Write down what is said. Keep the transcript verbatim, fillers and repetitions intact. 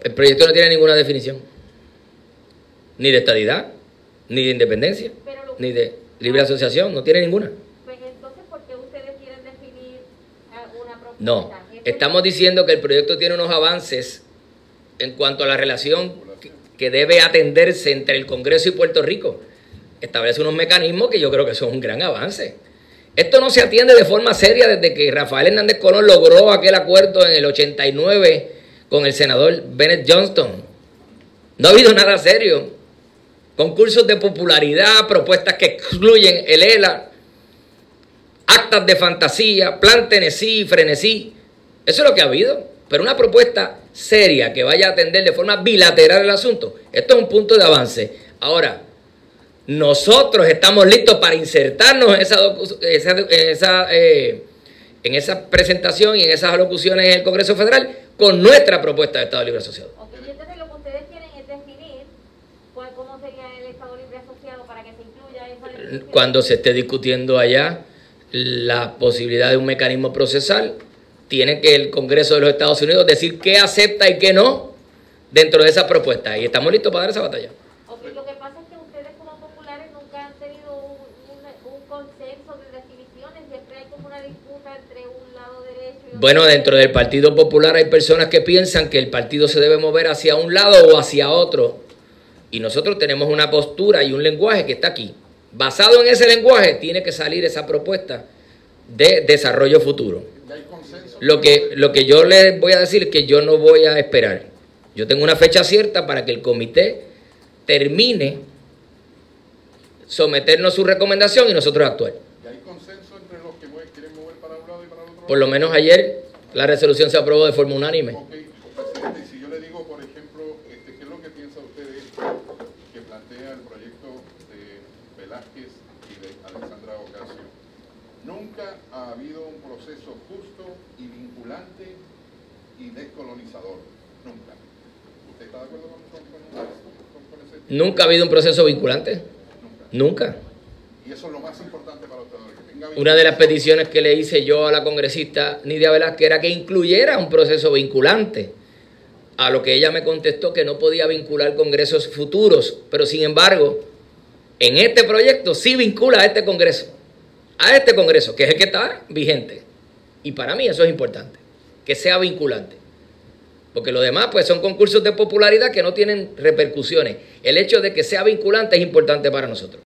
El proyecto no tiene ninguna definición, ni de estadidad, ni de independencia, lo, ni de libre asociación, no tiene ninguna. Pues entonces, ¿por qué ustedes quieren definir una propuesta? No, estamos diciendo que el proyecto tiene unos avances en cuanto a la relación que, que debe atenderse entre el Congreso y Puerto Rico. Establece unos mecanismos que yo creo que son un gran avance. Esto no se atiende de forma seria desde que Rafael Hernández Colón logró aquel acuerdo en el ochenta y nueve con el senador Bennett Johnston. No ha habido nada serio. Concursos de popularidad, propuestas que excluyen el E L A, actas de fantasía, plan Tennessee, frenesí. Eso es lo que ha habido. Pero una propuesta seria que vaya a atender de forma bilateral el asunto, esto es un punto de avance. Ahora, nosotros estamos listos para insertarnos en esa, esa, esa, eh, en esa presentación y en esas alocuciones en el Congreso Federal con nuestra propuesta de Estado Libre Asociado. Ok, y entonces lo que ustedes quieren es definir pues, cómo sería el Estado Libre Asociado para que se incluya esa definición. Cuando se esté discutiendo allá la posibilidad de un mecanismo procesal, tiene que el Congreso de los Estados Unidos decir qué acepta y qué no dentro de esa propuesta. Y estamos listos para dar esa batalla. Ok, lo que pasa es que ustedes como populares nunca han tenido un, un, un consenso de definiciones, siempre hay como una disputa entre un lado derecho y otro. Bueno, dentro del Partido Popular hay personas que piensan que el partido se debe mover hacia un lado o hacia otro. Y nosotros tenemos una postura y un lenguaje que está aquí. Basado en ese lenguaje tiene que salir esa propuesta de desarrollo futuro. Lo que, lo que yo les voy a decir es que yo no voy a esperar. Yo tengo una fecha cierta para que el comité termine someternos su recomendación y nosotros actuar. ¿Y hay consenso entre los que quieren mover para un lado y para el otro? Por lo menos ayer la resolución se aprobó de forma unánime. Ok, presidente, si yo le digo, por ejemplo, este, ¿qué es lo que piensa usted de esto que plantea el proyecto de Velázquez y de Alexandra Ocasio? Nunca ha habido un proceso justo y vinculante y descolonizador. Nunca. ¿Usted está de acuerdo con, con, con, con, con ese? ¿Nunca ha habido un proceso vinculante? Nunca. Nunca. Y eso es lo más importante para usted. Que tenga Una de las peticiones que le hice yo a la congresista Nidia Velázquez era que incluyera un proceso vinculante. A lo que ella me contestó que no podía vincular congresos futuros, pero sin embargo, en este proyecto sí vincula a este congreso. A este congreso, que es el que está vigente. Y para mí eso es importante, que sea vinculante. Porque lo demás pues son concursos de popularidad que no tienen repercusiones. El hecho de que sea vinculante es importante para nosotros.